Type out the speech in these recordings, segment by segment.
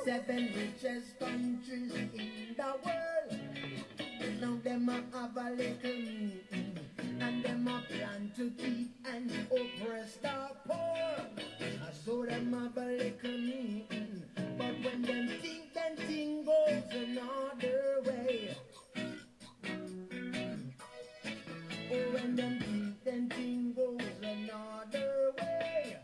Seven richest countries in the world. Now them a have a little meeting, and them a plan to keep and oppress the poor. So them have a little meeting, but when them think, then thing goes another way. Oh, when them think, then thing goes another way.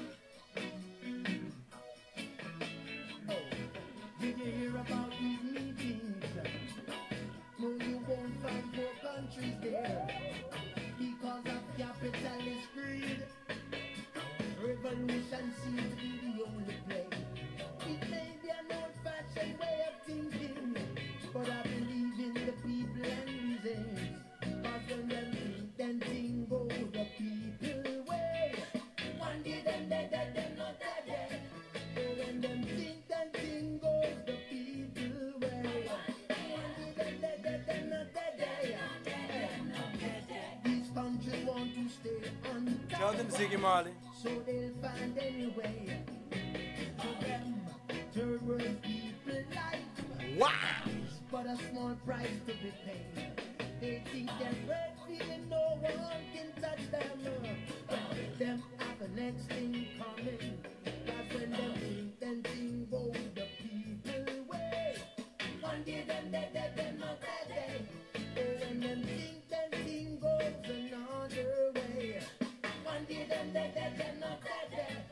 Oh, did you hear about these meetings? No, you won't find poor countries there because of capitalist greed. Revolution seems to be the only play. It may be an old-fashioned way of thinking, but I believe in the people and reasons. Cause when them think, then thing go the people way. One day them dead, them not dead. Oh, when them think, then thing goes the people way. One day them dead, them not dead. These countries want to stay on top. Tell them, Ziggy Marley. So they'll find any way to them third world people like. Wow! But a small price to be paid. They think they're great feeling, no one can touch them. Them have the next thing coming. That's when them think, then thing goes the people way. One day them dead, them not dead. Oh, when them think, then thing goes another way. One day them dead, them not dead.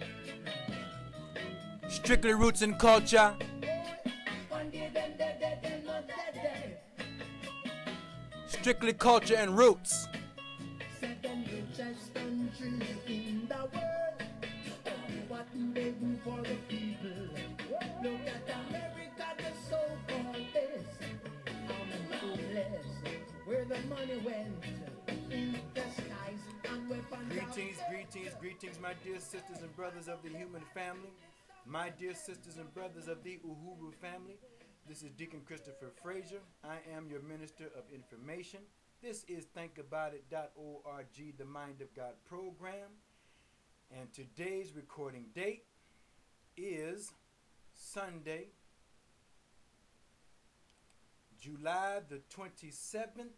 Strictly roots and culture. One day them dead, them not dead. Strictly culture and roots. Seven richest countries in the world. What they do for the people. Look at America, the so-called best. How many hopeless, where the money went. In the skies and weapons. Greetings, my dear sisters and brothers of the human family. My dear sisters and brothers of the Uhuru family. This is Deacon Christopher Frazier. I am your minister of information. This is thinkaboutit.org, the Mind of God program. And today's recording date is Sunday, July the 27th,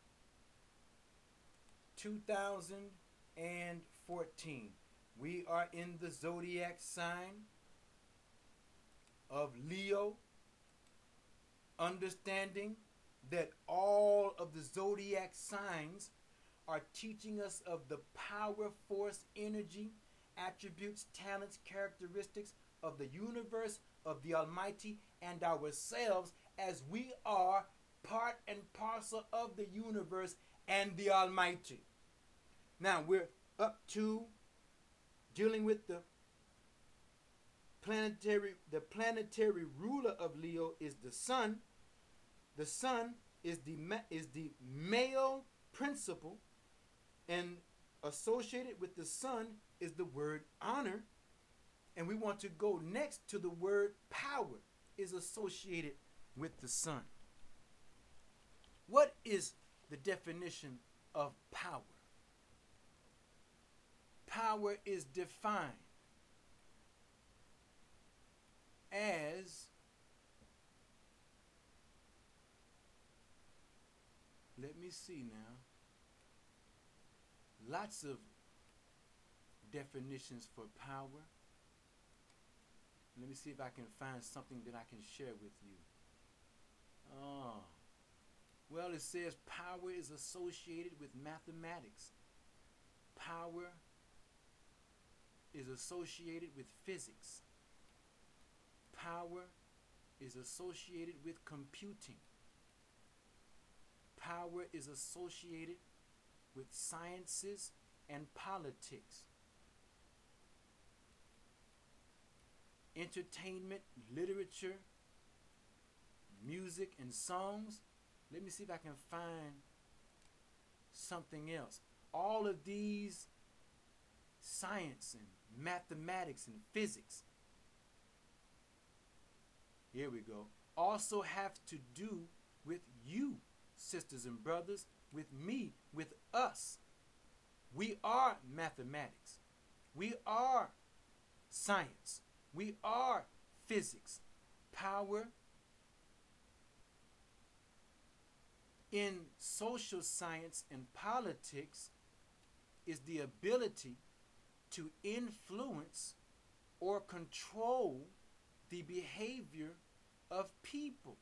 2014. We are in the zodiac sign of Leo, understanding that all of the zodiac signs are teaching us of the power, force, energy, attributes, talents, characteristics of the universe, of the Almighty, and ourselves, as we are part and parcel of the universe and the Almighty. Now we're up to dealing with the planetary ruler of Leo is the sun. The sun is the male principle, and associated with the sun is the word honor. And we want to go next to the word power is associated with the sun. What is the definition of power? Power is defined as, let me see now, lots of definitions for power. Let me see if I can find something that I can share with you. Well, it says power is associated with mathematics. Power is associated with physics. Power is associated with computing. Power is associated with sciences and politics. Entertainment, literature, music, and songs. Let me see if I can find something else. All of these science and mathematics and physics, here we go, also have to do with you, sisters and brothers, with me, with us. We are mathematics. We are science. We are physics. Power in social science and politics is the ability to influence or control the behavior of people.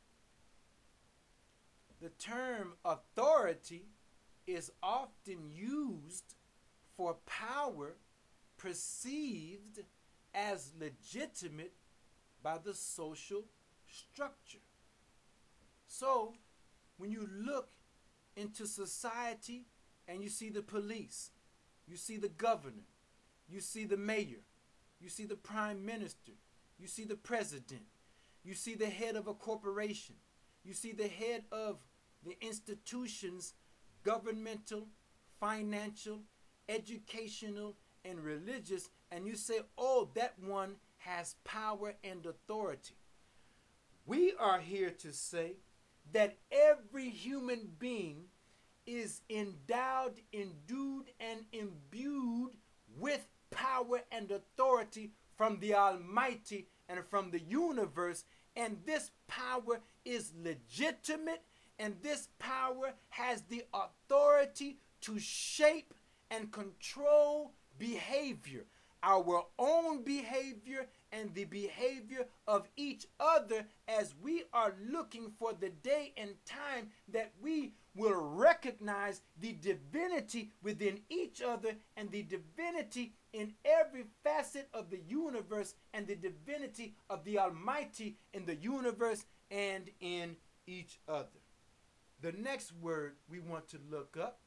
The term authority is often used for power perceived as legitimate by the social structure. So, when you look into society and you see the police, you see the governor, you see the mayor, you see the prime minister, you see the president, you see the head of a corporation, you see the head of the institutions, governmental, financial, educational, and religious, and you say, oh, that one has power and authority. We are here to say that every human being is endowed, endued, and imbued with power and authority from the Almighty and from the universe, and this power is legitimate, and this power has the authority to shape and control behavior, our own behavior and the behavior of each other, as we are looking for the day and time that we will recognize the divinity within each other and the divinity in every facet of the universe and the divinity of the Almighty in the universe and in each other. The next word we want to look up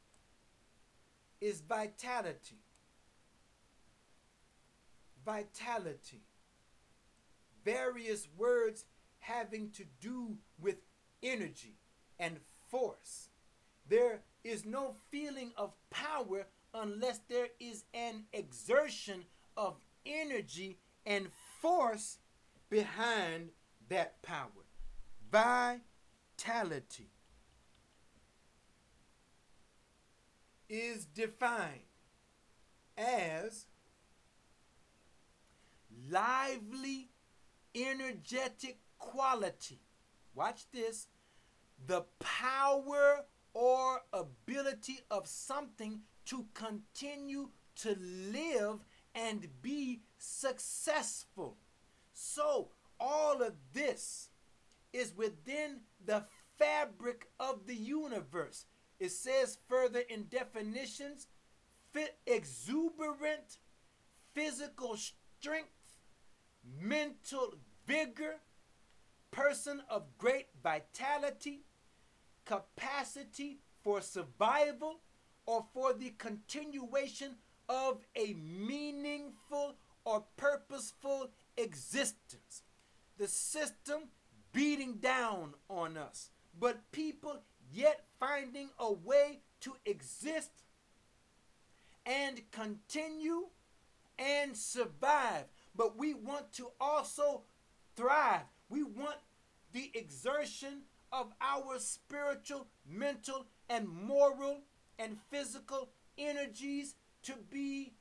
is vitality. Vitality. Various words having to do with energy and force. There is no feeling of power unless there is an exertion of energy and force behind that power. Vitality is defined as lively, energetic quality. Watch this. The power or ability of something to continue to live and be successful. So, all of this is within the fabric of the universe. It says further in definitions, exuberant physical strength, mental vigor, person of great vitality, capacity for survival or for the continuation of a meaningful or purposeful existence. The system beating down on us, but people yet finding a way to exist and continue and survive. But we want to also thrive. We want the exertion of our spiritual, mental, and moral and physical energies to be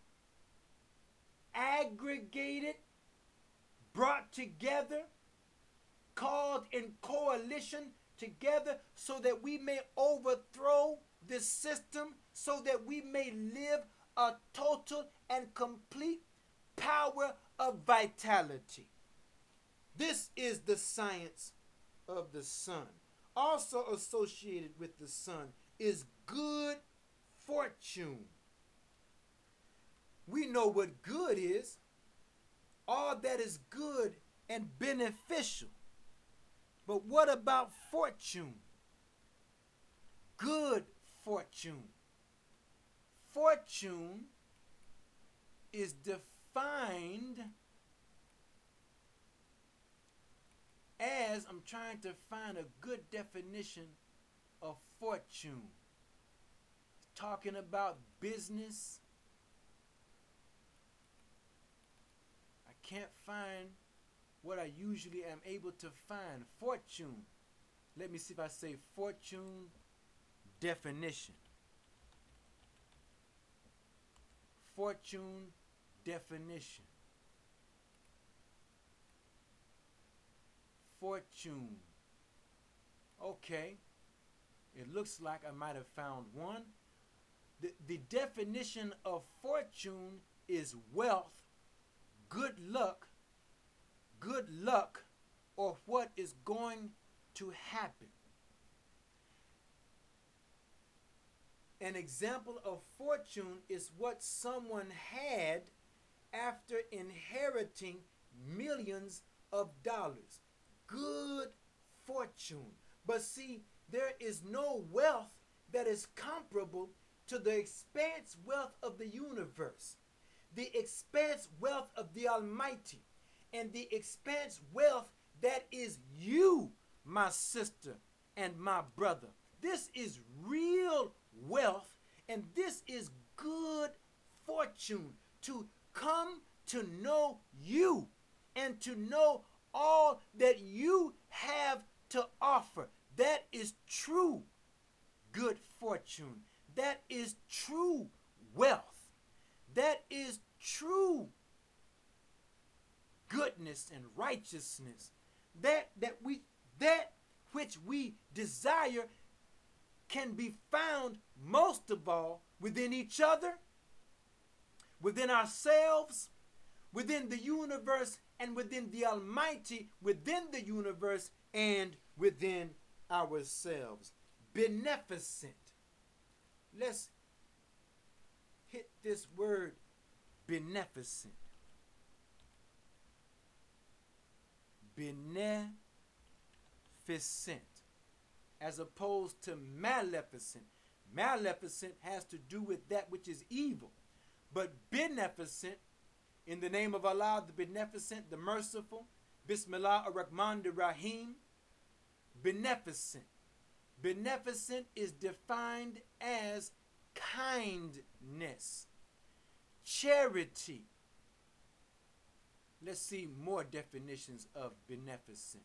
aggregated, brought together, called in coalition together, so that we may overthrow this system, so that we may live a total and complete power of vitality. This is the science of the sun. Also associated with the sun is good fortune. We know what good is. All that is good and beneficial. But what about fortune? Good fortune. Fortune is defined as, I'm trying to find a good definition of fortune. Talking about business. I can't find what I usually am able to find. Fortune. Let me see if I say fortune definition. Fortune definition. fortune. Okay, it looks like I might have found one. The definition of fortune is wealth, good luck, or what is going to happen. An example of fortune is what someone had after inheriting millions of dollars. Good fortune. But see, there is no wealth that is comparable to the expanse wealth of the universe, the expanse wealth of the Almighty, and the expanse wealth that is you, my sister and my brother. This is real wealth, and this is good fortune to come to know you and to know all that you have to offer. That is true good fortune. That is true wealth. That is true goodness and righteousness. That which we desire can be found most of all within each other, within ourselves, within the universe, and within the Almighty, within the universe and within ourselves. Beneficent. Let's hit this word beneficent. Beneficent, as opposed to maleficent. Maleficent has to do with that which is evil. But beneficent, in the name of Allah, the beneficent, the merciful, Bismillah ar-Rahman ar-Rahim, beneficent. Beneficent is defined as kindness, charity. Let's see more definitions of beneficent.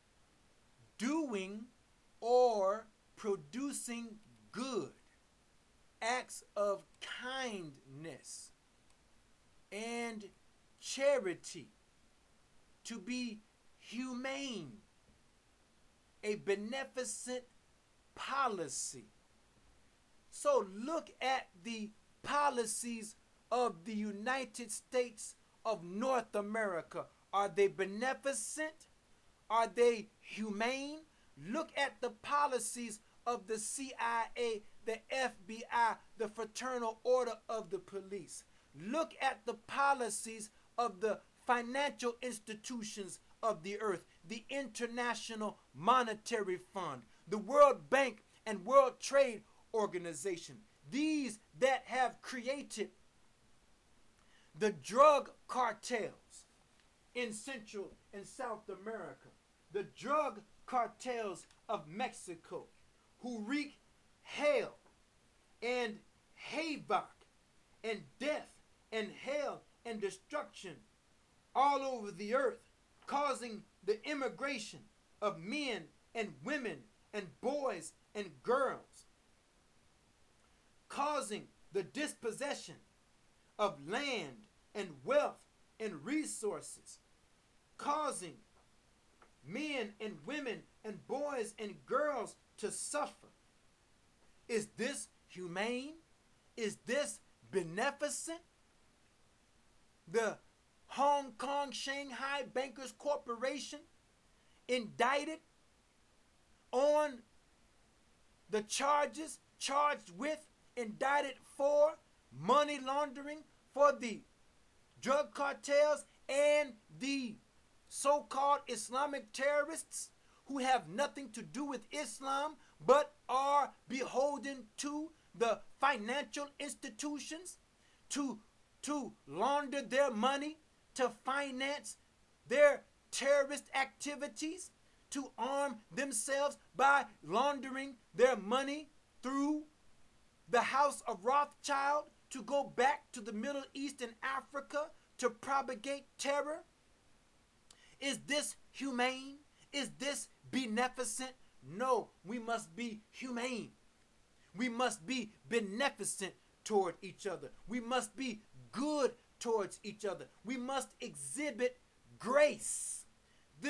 Doing or producing good, acts of kindness and charity, to be humane, a beneficent policy. So look at the policies of the United States of North America. Are they beneficent? Are they humane? Look at the policies of the CIA, the FBI, the Fraternal Order of the Police. Look at the policies of the financial institutions of the earth, the International Monetary Fund, the World Bank and World Trade Organization. These that have created the drug cartels in Central and South America, the drug cartels of Mexico, who wreak hell and havoc and death and hell and destruction all over the earth, causing the immigration of men and women and boys and girls, causing the dispossession of land and wealth and resources, causing men and women and boys and girls to suffer. Is this humane? Is this beneficent? The Hong Kong Shanghai Bankers Corporation indicted on the charges, charged with, indicted for money laundering for the drug cartels and the so-called Islamic terrorists who have nothing to do with Islam but are beholden to the financial institutions to launder their money, to finance their terrorist activities, to arm themselves by laundering their money through the House of Rothschild to go back to the Middle East and Africa to propagate terror? Is this humane? Is this beneficent? No, we must be humane. We must be beneficent toward each other. We must be good towards each other. We must exhibit grace. This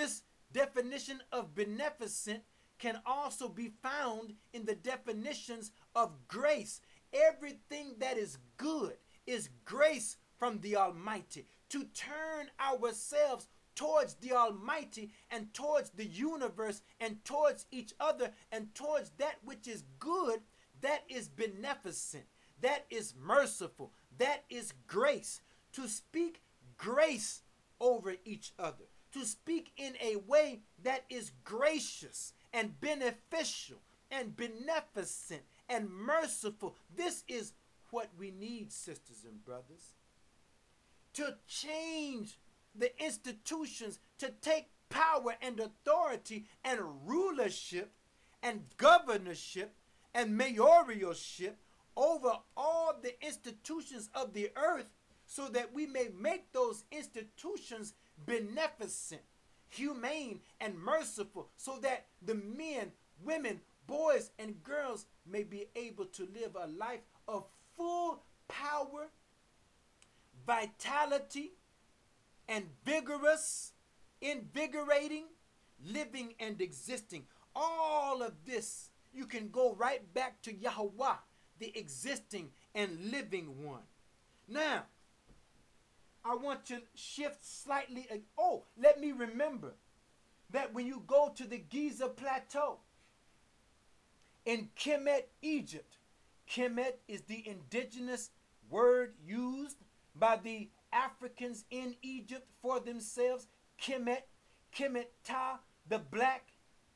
definition of beneficent can also be found in the definitions of grace. Everything that is good is grace from the Almighty. To turn ourselves towards the Almighty and towards the universe and towards each other and towards that which is good, that is beneficent, that is merciful, that is grace. To speak grace over each other, to speak in a way that is gracious and beneficial and beneficent and merciful. This is what we need, sisters and brothers. To change the institutions, to take power and authority and rulership and governorship and mayoralship over all the institutions of the earth, so that we may make those institutions beneficent, humane, and merciful, so that the men, women, boys, and girls may be able to live a life of full power, vitality, and vigorous, invigorating, living and existing. All of this, you can go right back to Yahweh, the existing and living one. Now, I want to shift slightly. Oh, let me remember that when you go to the Giza Plateau in Kemet, Egypt, Kemet is the indigenous word used by the Africans in Egypt for themselves. Kemet, Kemet-Ta, the black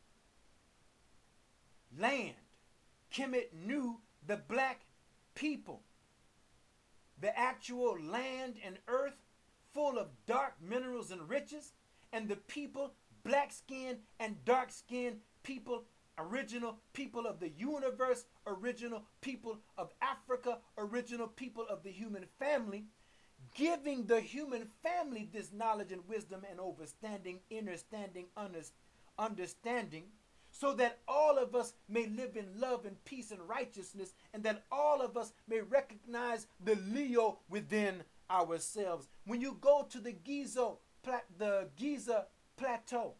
land. Kemet-Nu, the black people. The actual land and earth full of dark minerals and riches, and the people, black-skinned and dark-skinned people, original people of the universe, original people of Africa, original people of the human family, giving the human family this knowledge and wisdom and understanding, understanding, so that all of us may live in love and peace and righteousness, and that all of us may recognize the Leo within ourselves. When you go to the Giza Plateau,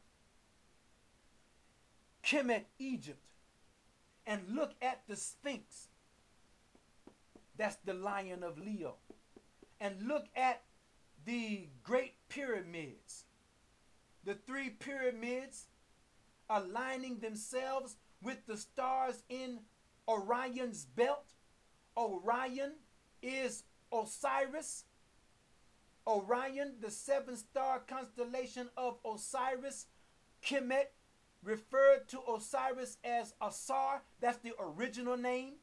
Kemet, Egypt, and look at the Sphinx, that's the Lion of Leo, and look at the Great Pyramids, the 3 pyramids aligning themselves with the stars in Orion's belt. Orion is Osiris. Orion, the 7-star constellation of Osiris. Kemet referred to Osiris as Asar. That's the original name.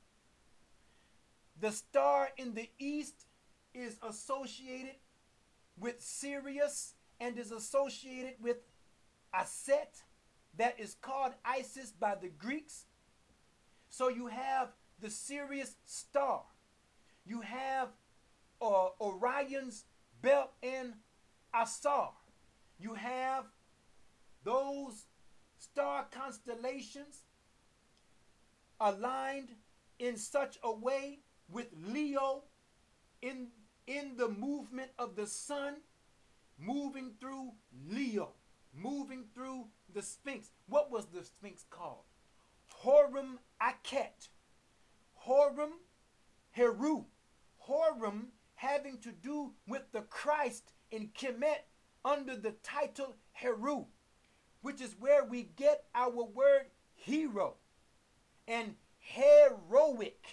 The star in the east is associated with Sirius and is associated with Aset, that is called Isis by the Greeks. So you have the Sirius star. You have Orion's belt and Asar. You have those star constellations aligned in such a way with Leo in the movement of the sun, moving through Leo, moving through the Sphinx. What was the Sphinx called? Horum Akhet. Horum Heru. Horum having to do with the Christ in Kemet under the title Heru, which is where we get our word hero and heroic,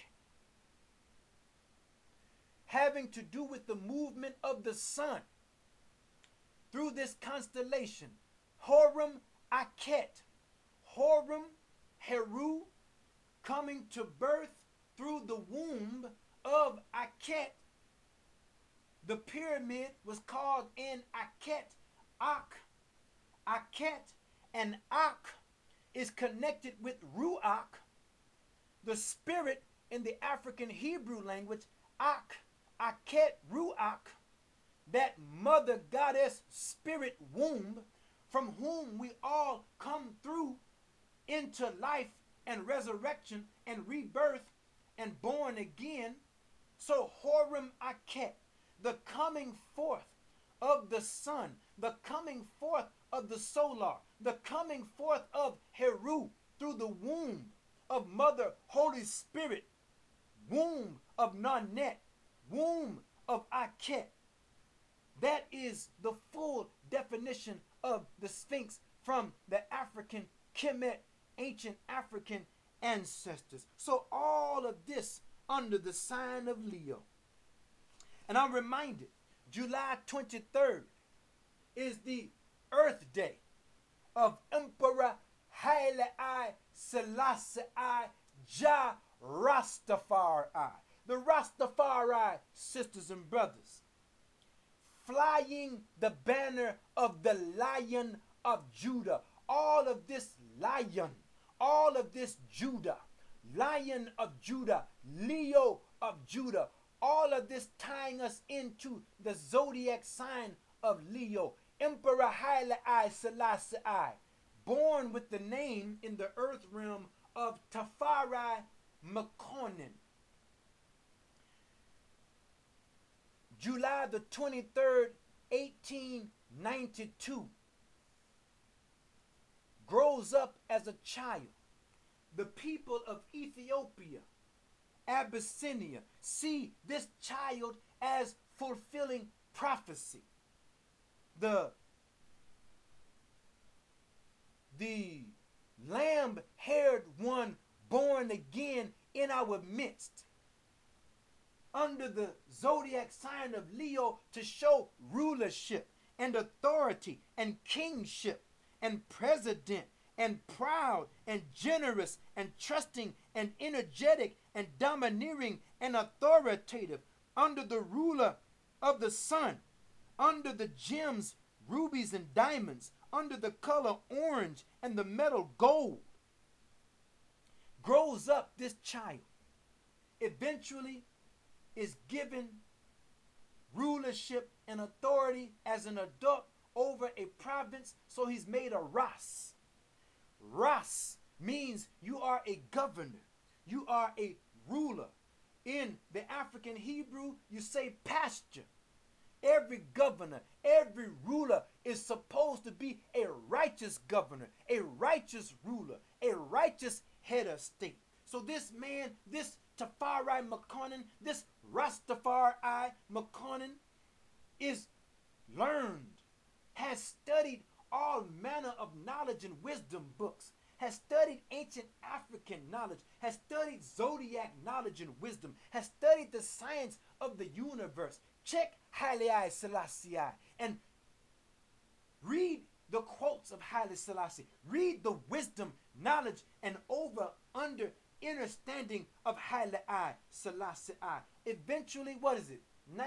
having to do with the movement of the sun through this constellation. Horum Akhet, Horum Heru, coming to birth through the womb of Akhet. The pyramid was called in Akhet, Akhet, and Ak is connected with Ruach, the spirit in the African Hebrew language. Akhet, Ruach, that mother goddess spirit womb from whom we all come through into life and resurrection and rebirth and born again. So Horum Akhet, the coming forth of the sun, the coming forth of the solar, the coming forth of Heru through the womb of Mother Holy Spirit, womb of Nanet, womb of Akhet. That is the full definition of the Sphinx from the African Kemet, ancient African ancestors. So all of this under the sign of Leo. And I'm reminded, July 23rd is the Earth Day of Emperor Haile I Selassie I Jah Rastafari. The Rastafari, sisters and brothers, flying the banner of the Lion of Judah. All of this lion, all of this Judah, Lion of Judah, Leo of Judah, all of this tying us into the zodiac sign of Leo. Emperor Haile I Selassie I, born with the name in the earth realm of Tafari Makonnen. July the 23rd, 1892. Grows up as a child. The people of Ethiopia, Abyssinia, see this child as fulfilling prophecy. The lamb-haired one born again in our midst, under the zodiac sign of Leo, to show rulership and authority and kingship and president and proud and generous and trusting and energetic and domineering and authoritative, under the ruler of the sun, under the gems, rubies and diamonds, under the color orange and the metal gold. Grows up this child, eventually is given rulership and authority as an adult over a province, so he's made a Ras. Ras means you are a governor, you are a ruler. In the African Hebrew, you say pasture. Every governor, every ruler is supposed to be a righteous governor, a righteous ruler, a righteous head of state. So this man, this Tafari Makonnen, this Rastafari Makonnen, is learned, has studied all manner of knowledge and wisdom books, has studied ancient African knowledge, has studied zodiac knowledge and wisdom, has studied the science of the universe. Check Haile I Selassie and read the quotes of Haile Selassie. Read the wisdom, knowledge, and under understanding of Haile I Selassie I. Eventually, what is it?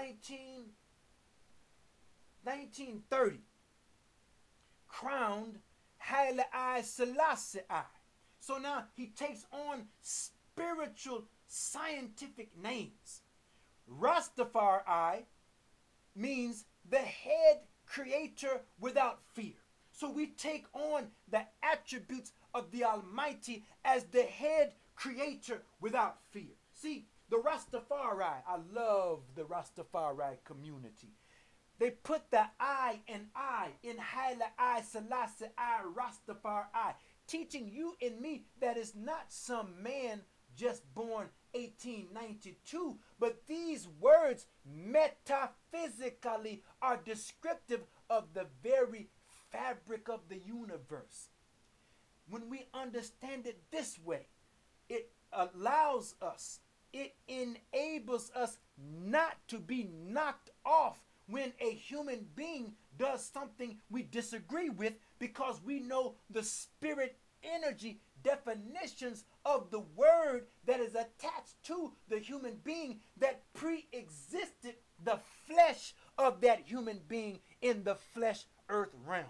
1930. Crowned Haile I Selassie I. So now he takes on spiritual, scientific names. Rastafari means the head creator without fear. So we take on the attributes of the Almighty as the head creator without fear. See, the Rastafari, I love the Rastafari community. They put the I and I in Haile I Selassie I Rastafari, teaching you and me that it's not some man just born 1892, but these words metaphysically are descriptive of the very fabric of the universe. When we understand it this way, it allows us, it enables us not to be knocked off when a human being does something we disagree with, because we know the spirit energy definitions of the word that is attached to the human being that pre-existed the flesh of that human being in the flesh earth realm.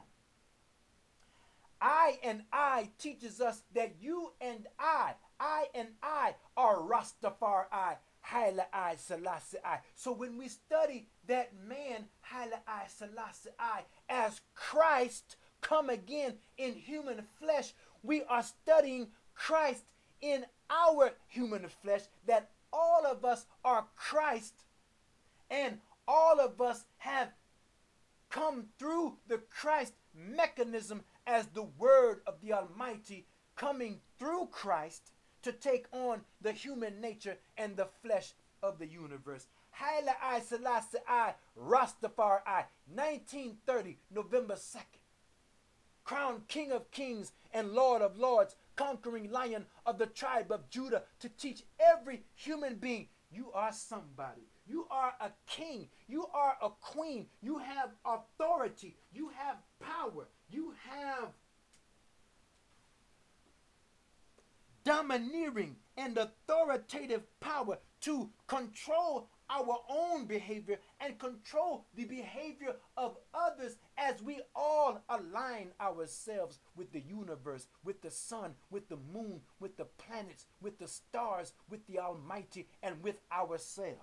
I and I teaches us that you and I are Rastafari, Haile I Selassie I. So when we study that man, Haile I Selassie I, as Christ come again in human flesh, we are studying Christ in our human flesh, that all of us are Christ, and all of us have come through the Christ mechanism as the word of the Almighty coming through Christ to take on the human nature and the flesh of the universe. Haile I Selassie I Rastafari, 1930, November 2nd. Crowned King of Kings and Lord of Lords, conquering Lion of the tribe of Judah, to teach every human being, you are somebody. You are a king. You are a queen. You have authority. You have power. You have domineering and authoritative power to control our own behavior and control the behavior of others as we all align ourselves with the universe, with the sun, with the moon, with the planets, with the stars, with the Almighty, and with ourselves.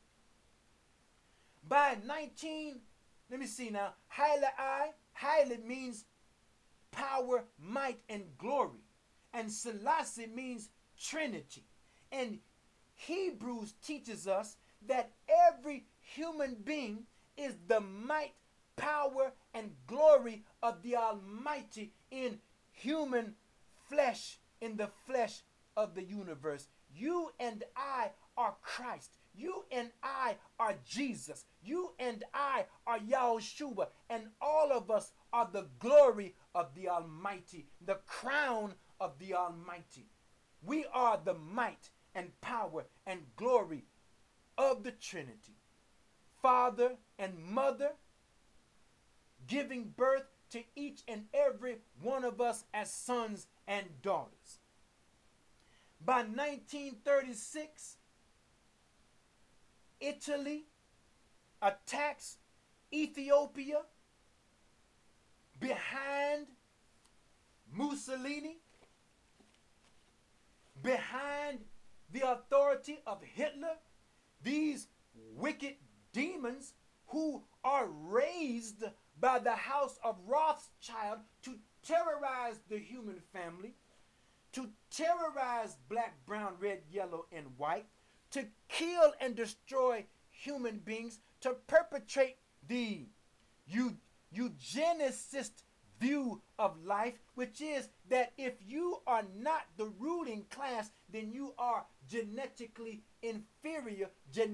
By let me see now, Haile means power, might, and glory. And Selassie means Trinity. And Hebrews teaches us that every human being is the might, power, and glory of the Almighty in human flesh, in the flesh of the universe. You and I are Christ. You and I are Jesus. You and I are Yahushua. And all of us are the glory of the Almighty, the crown of the Almighty. We are the might and power and glory of the Trinity. Father and mother, giving birth to each and every one of us as sons and daughters. By 1936, Italy attacks Ethiopia behind Mussolini, behind the authority of Hitler, these wicked demons who are raised by the house of Rothschild to terrorize the human family, to terrorize black, brown, red, yellow, and white, to kill and destroy human beings, to perpetrate the eugenicist view of life, which is that if you are not the ruling class, then you are genetically inferior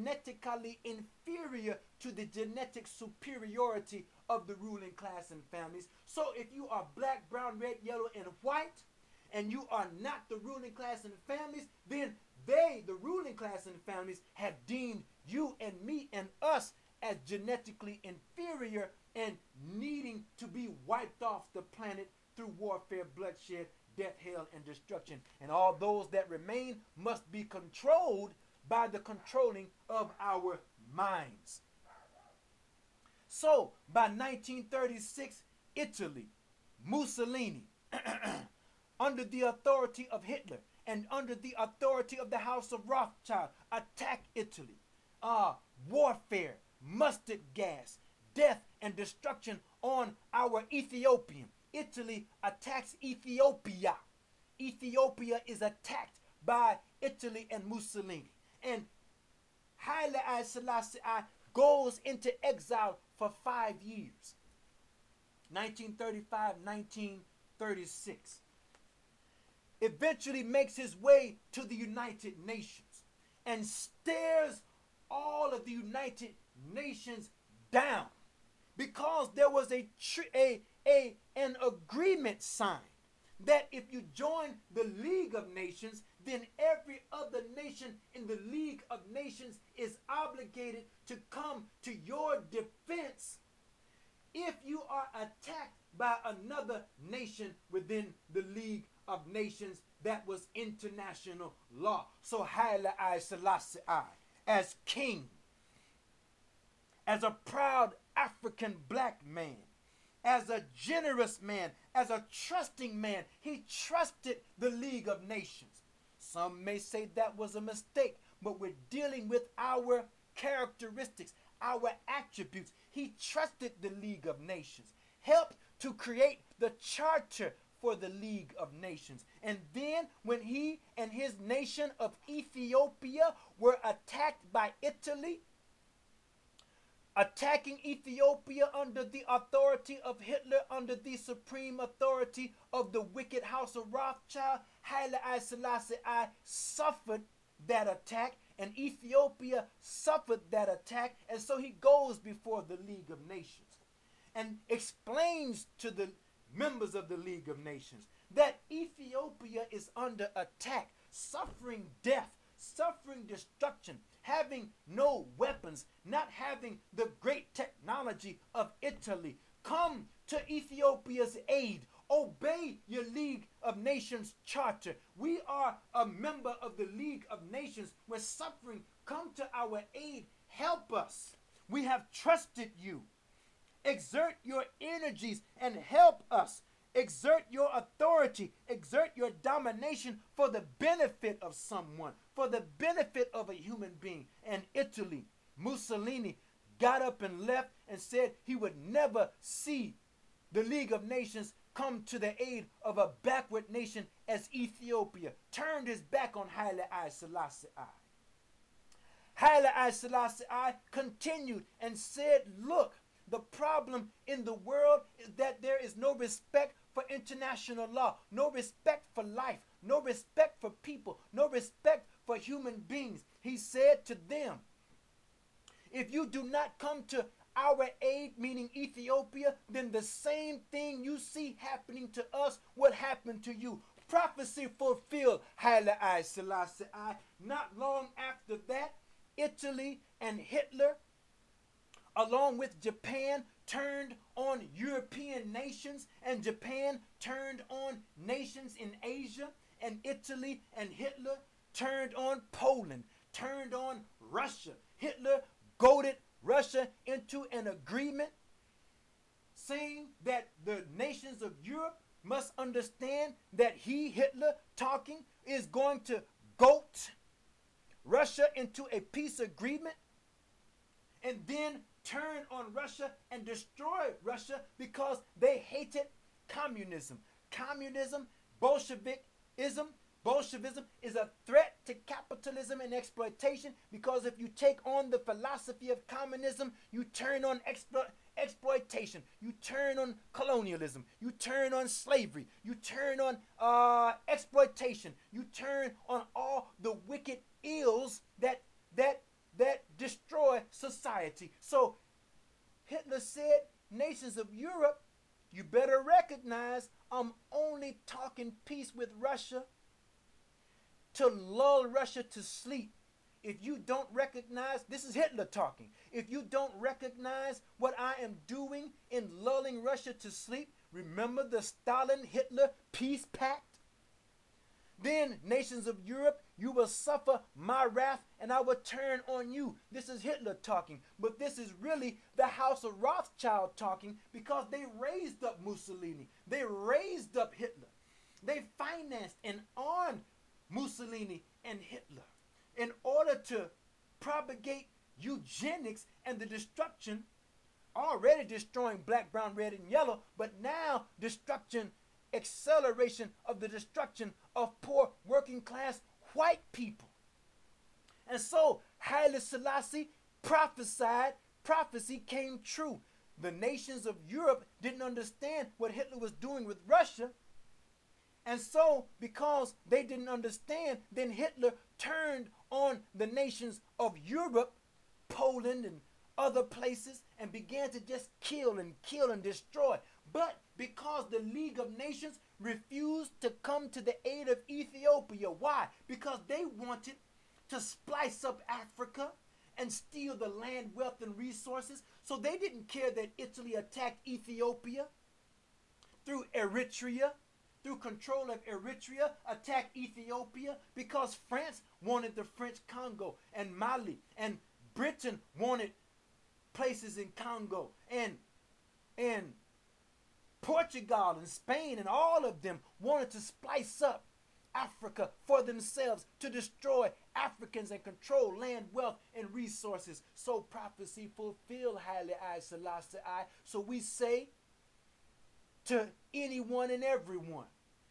to the genetic superiority of the ruling class and families. So if you are black, brown, red, yellow, and white, and you are not the ruling class and families, then they, the ruling class and families, have deemed you and me and us as genetically inferior and needing to be wiped off the planet through warfare, bloodshed, death, hell, and destruction. And all those that remain must be controlled by the controlling of our minds. So, by 1936, Italy, Mussolini, under the authority of Hitler and under the authority of the House of Rothschild, attack Italy. Warfare, mustard gas, death and destruction on our Ethiopian. Italy attacks Ethiopia. Ethiopia is attacked by Italy and Mussolini. And Haile Selassie goes into exile for 5 years. 1935, 1936. Eventually makes his way to the United Nations and stares all of the United Nations down because there was an agreement signed that if you join the League of Nations, then every other nation in the League of Nations is obligated to come to your defense if you are attacked by another nation within the League of Nations. That was international law. So Haile Selassie as king, as a proud African black man, as a generous man, as a trusting man, he trusted the League of Nations. Some may say that was a mistake, but we're dealing with our characteristics, our attributes. He trusted the League of Nations, helped to create the charter for the League of Nations. And then when he and his nation of Ethiopia were attacked by Italy, attacking Ethiopia under the authority of Hitler, under the supreme authority of the wicked house of Rothschild. Haile Selassie I suffered that attack, and Ethiopia suffered that attack, and so he goes before the League of Nations and explains to the members of the League of Nations that Ethiopia is under attack, suffering death, suffering destruction, having no weapons, not having the great technology of Italy. Come to Ethiopia's aid. Obey your League of Nations charter. We are a member of the League of Nations. We're suffering. Come to our aid. Help us. We have trusted you. Exert your energies and help us. Exert your authority, exert your domination for the benefit of someone, for the benefit of a human being. And Italy, Mussolini got up and left and said he would never see the League of Nations come to the aid of a backward nation as Ethiopia. Turned his back on Haile Selassie I. Haile Selassie I continued and said, look, the problem in the world is that there is no respect for international law, no respect for life, no respect for people, no respect for human beings. He said to them, if you do not come to our aid, meaning Ethiopia, then the same thing you see happening to us will happen to you. Prophecy fulfilled, Haile Selassie I. Not long after that, Italy and Hitler, along with Japan, turned on European nations, and Japan turned on nations in Asia, and Italy and Hitler turned on Poland, turned on Russia. Hitler goaded Russia into an agreement saying that the nations of Europe must understand that he, Hitler, talking, is going to goat Russia into a peace agreement and then turn on Russia and destroy Russia because they hated communism. Communism, Bolshevism is a threat to capitalism and exploitation, because if you take on the philosophy of communism, you turn on exploitation, you turn on colonialism, you turn on slavery, you turn on exploitation, you turn on all the wicked ills that destroy society. So Hitler said, nations of Europe, you better recognize I'm only talking peace with Russia to lull Russia to sleep. If you don't recognize, this is Hitler talking, if you don't recognize what I am doing in lulling Russia to sleep, remember the Stalin-Hitler peace pact? Then, nations of Europe, you will suffer my wrath and I will turn on you. This is Hitler talking, but this is really the House of Rothschild talking, because they raised up Mussolini. They raised up Hitler. They financed and armed Mussolini and Hitler in order to propagate eugenics and the destruction, already destroying black, brown, red, and yellow, but now destruction, acceleration of the destruction of poor working class white people. And so Haile Selassie prophesied, prophecy came true. The nations of Europe didn't understand what Hitler was doing with Russia. And so, because they didn't understand, then Hitler turned on the nations of Europe, Poland and other places, and began to just kill and destroy. But because the League of Nations refused to come to the aid of Ethiopia. Why? Because they wanted to splice up Africa and steal the land, wealth, and resources. So they didn't care that Italy attacked Ethiopia through Eritrea, through control of Eritrea, attacked Ethiopia, because France wanted the French Congo and Mali, and Britain wanted places in Congo, and Portugal and Spain and all of them wanted to splice up Africa for themselves, to destroy Africans and control land, wealth, and resources. So prophecy fulfilled, Haile Selassie I. So we say to anyone and everyone,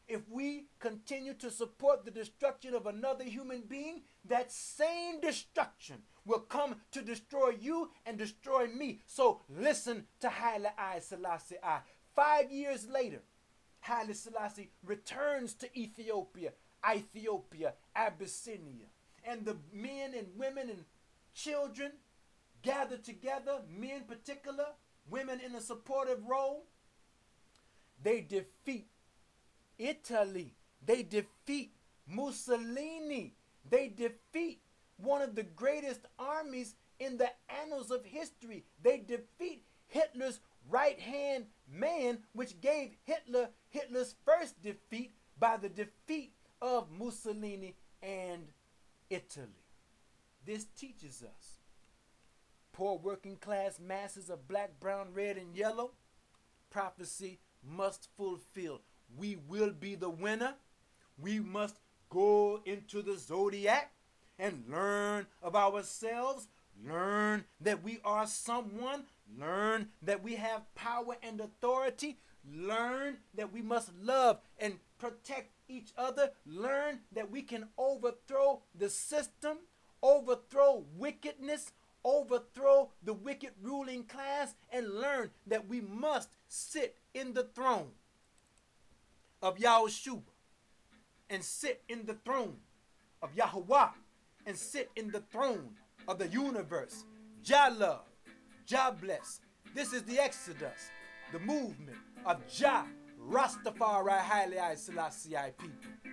if we continue to support the destruction of another human being, that same destruction will come to destroy you and destroy me. So listen to Haile Selassie I. 5 years later, Haile Selassie returns to Ethiopia, Abyssinia. And the men and women and children gather together, men particular, women in a supportive role. They defeat Italy. They defeat Mussolini. They defeat one of the greatest armies in the annals of history. They defeat Hitler's right-hand man, which gave Hitler Hitler's first defeat by the defeat of Mussolini and Italy. This teaches us poor working class masses of black, brown, red, and yellow. Prophecy must fulfill. We will be the winner. We must go into the zodiac and learn of ourselves, learn that we are someone, learn that we have power and authority, learn that we must love and protect each other, learn that we can overthrow the system, overthrow wickedness, overthrow the wicked ruling class, and learn that we must sit in the throne of Yahushua and sit in the throne of Yahuwah and sit in the throne of the universe. Jah love, Jah bless. This is the Exodus, the movement of Jah Rastafari Haile Selassie I people.